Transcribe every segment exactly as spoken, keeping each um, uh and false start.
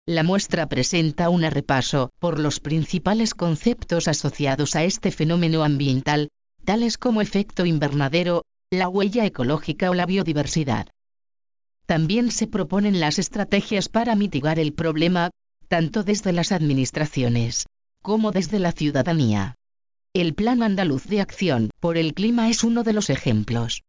La muestra presenta un repaso por los principales conceptos asociados a este fenómeno ambiental, tales como efecto invernadero, la huella ecológica o la biodiversidad. También se proponen las estrategias para mitigar el problema, tanto desde las administraciones como desde la ciudadanía. El Plan Andaluz de Acción por el Clima es uno de los ejemplos.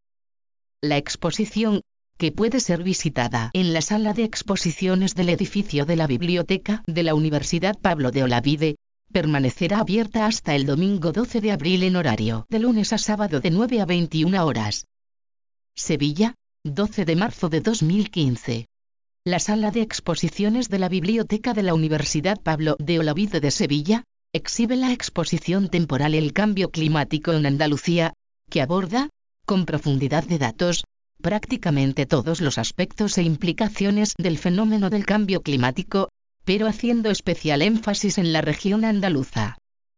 La exposición, que puede ser visitada en la sala de exposiciones del edificio de la Biblioteca de la Universidad Pablo de Olavide, permanecerá abierta hasta el domingo doce de abril en horario de lunes a sábado de nueve a veintiuna horas. Sevilla, doce de marzo de dos mil quince. La sala de exposiciones de la Biblioteca de la Universidad Pablo de Olavide de Sevilla exhibe la exposición temporal El cambio climático en Andalucía, que aborda, con profundidad de datos, prácticamente todos los aspectos e implicaciones del fenómeno del cambio climático, pero haciendo especial énfasis en la región andaluza.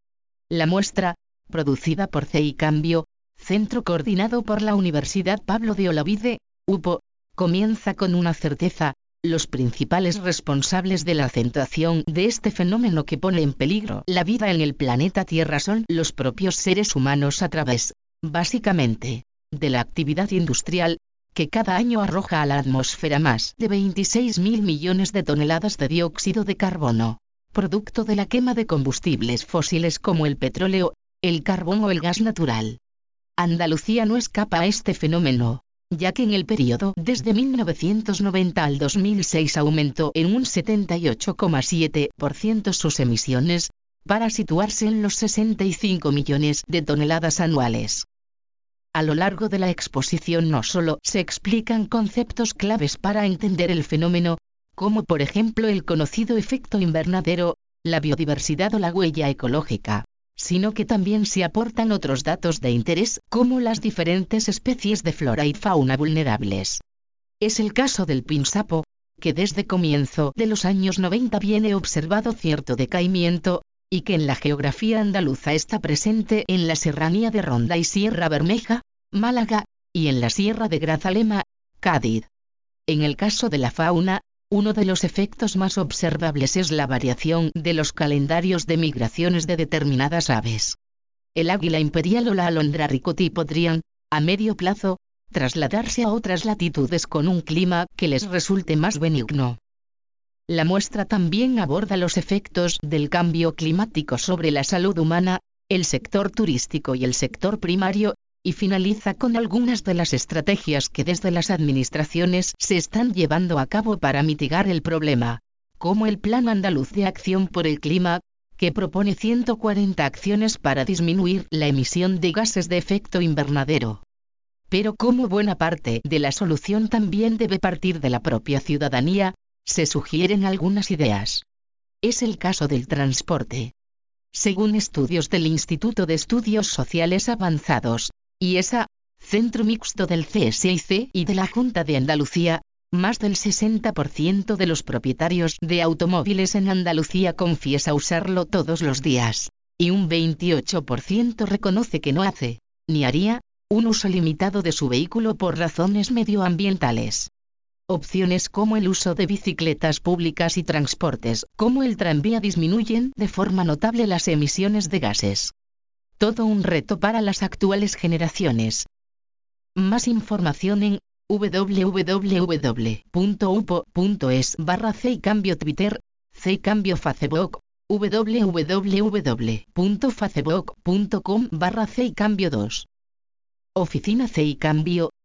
La muestra, producida por C I Cambio, centro coordinado por la Universidad Pablo de Olavide, U P O, comienza con una certeza: los principales responsables de la acentuación de este fenómeno que pone en peligro la vida en el planeta Tierra son los propios seres humanos a través, básicamente, de la actividad industrial, que cada año arroja a la atmósfera más de veintiséis mil millones de toneladas de dióxido de carbono, producto de la quema de combustibles fósiles como el petróleo, el carbón o el gas natural. Andalucía no escapa a este fenómeno, ya que en el periodo desde mil novecientos noventa al dos mil seis aumentó en un setenta y ocho coma siete por ciento sus emisiones, para situarse en los sesenta y cinco millones de toneladas anuales. A lo largo de la exposición no solo se explican conceptos claves para entender el fenómeno, como por ejemplo el conocido efecto invernadero, la biodiversidad o la huella ecológica, sino que también se aportan otros datos de interés, como las diferentes especies de flora y fauna vulnerables. Es el caso del pinsapo, que desde comienzo de los años noventa viene observado cierto decaimiento, y que en la geografía andaluza está presente en la serranía de Ronda y Sierra Bermeja, Málaga, y en la Sierra de Grazalema, Cádiz. En el caso de la fauna, uno de los efectos más observables es la variación de los calendarios de migraciones de determinadas aves. El águila imperial o la alondra ricoti podrían, a medio plazo, trasladarse a otras latitudes con un clima que les resulte más benigno. La muestra también aborda los efectos del cambio climático sobre la salud humana, el sector turístico y el sector primario, y finaliza con algunas de las estrategias que desde las administraciones se están llevando a cabo para mitigar el problema, como el Plan Andaluz de Acción por el Clima, que propone ciento cuarenta acciones para disminuir la emisión de gases de efecto invernadero. Pero como buena parte de la solución también debe partir de la propia ciudadanía, se sugieren algunas ideas. Es el caso del transporte. Según estudios del Instituto de Estudios Sociales Avanzados, I E S A, Centro Mixto del C S I C y de la Junta de Andalucía, más del sesenta por ciento de los propietarios de automóviles en Andalucía confiesa usarlo todos los días, y un veintiocho por ciento reconoce que no hace, ni haría, un uso limitado de su vehículo por razones medioambientales. Opciones como el uso de bicicletas públicas y transportes como el tranvía disminuyen de forma notable las emisiones de gases. Todo un reto para las actuales generaciones. Más información en w w w punto u p o punto es barra C I Cambio Twitter, C I Cambio Facebook, w w w punto facebook punto com barra C I Cambio dos. Oficina C I Cambio,